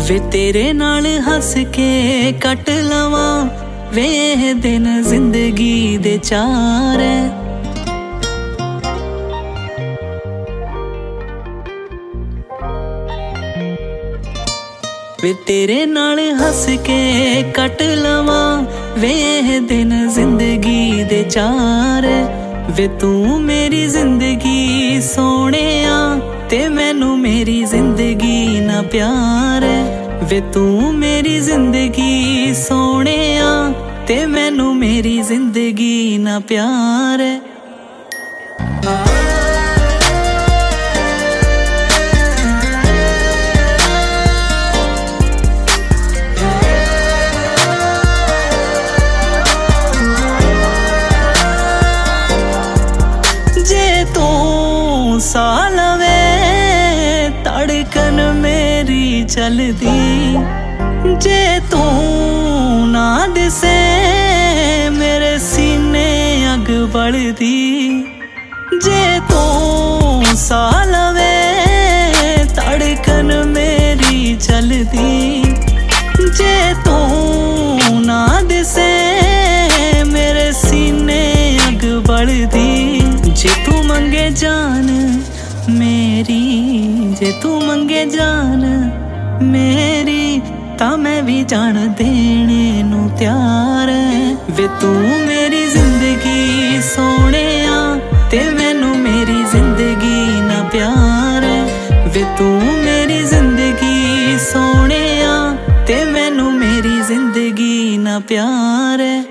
वे तेरे नाल हस के कट लवा वे दिन जिंदगी दे चार है। वे तेरे नाल हस के कट लवा वे दिन जिंदगी दे चार है। वे तू मेरी जिंदगी सोने ते मैनू मेरी जिंदगी ना प्यार है। वे तू मेरी जिंदगी सोने ते मैनू मेरी जिंदगी ना प्यार है। साल वे धड़कन मेरी चलदी जे तू ना दिसे मेरे सीने अग बढ़दी। जे तू साल वे धड़कन मेरी चलदी जे तू ना दिसे मेरे सीने अग बढ़दी। जे तू मंगे जान मेरी जे तू मंगे जान मेरी ता मैं भी जान देने नू तैयार है। वे तू मेरी जिंदगी सोने ते मैनू मेरी जिंदगी ना प्यार है। वे तू मेरी जिंदगी सोने ते मैनू मेरी जिंदगी ना प्यार है।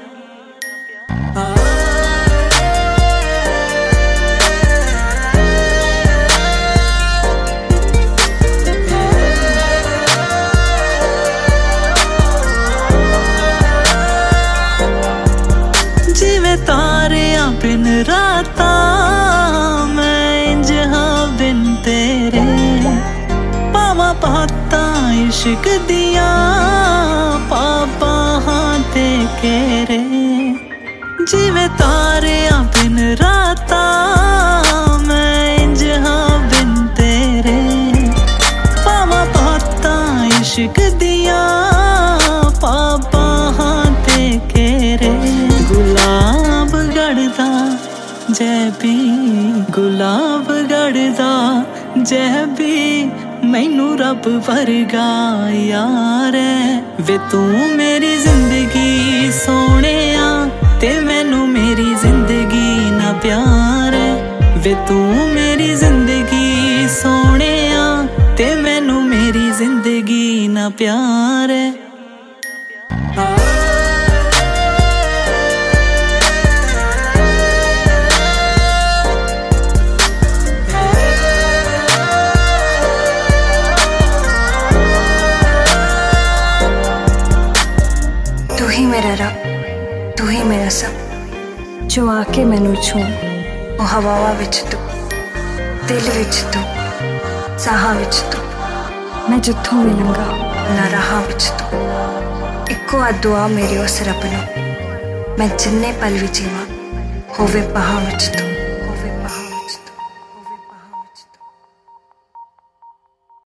तारियां बिन राता मैं इंज हाँ बिन तेरे पावा पाता इश्क दिया पापा हाँ ते केरे। जिवे तारियां बिन राता मैं इंज हाँ बिन तेरे पावा पाता इश्क दिया पापा हाँ ते केरे। गुलाब गढ़दा जैबी गुलाब गढ़दा जैबी मैनू रब वर्गा यार है। वे तू मेरी जिंदगी सोने ते मैनू मेरी जिंदगी ना प्यार है। वे तू मेरी जिंदगी सोने ते मैनू मेरी जिंदगी ना प्यार है। तू ही मेरा रब तू ही मेरा सब जो आके मैनू छू वो हवावां विच तू दिल विच तू साहां विच तू मैं जिथों भी लंघा ना राहां विच तू। इक्को आ दुआ मेरी उस रब नूं मैं जिन्ने पल भी जीवां होवे बाहां विच तू।